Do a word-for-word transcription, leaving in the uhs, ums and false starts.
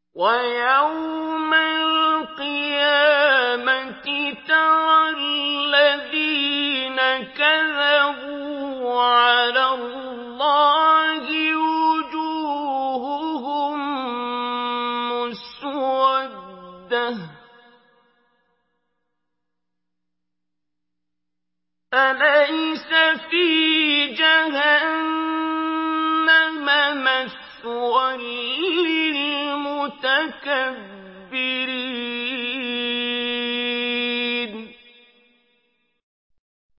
وَيَوْمَ الْقِيَامَةِ تَرَى الَّذِينَ كَذَبُوا عَلَى اللَّهِ وُجُوهُهُم مُّسْوَدَّةٌ ۚ أَلَيْسَ فِي جَهَنَّمَ مَثْوًى لِّلْمُتَكَبِّرِينَ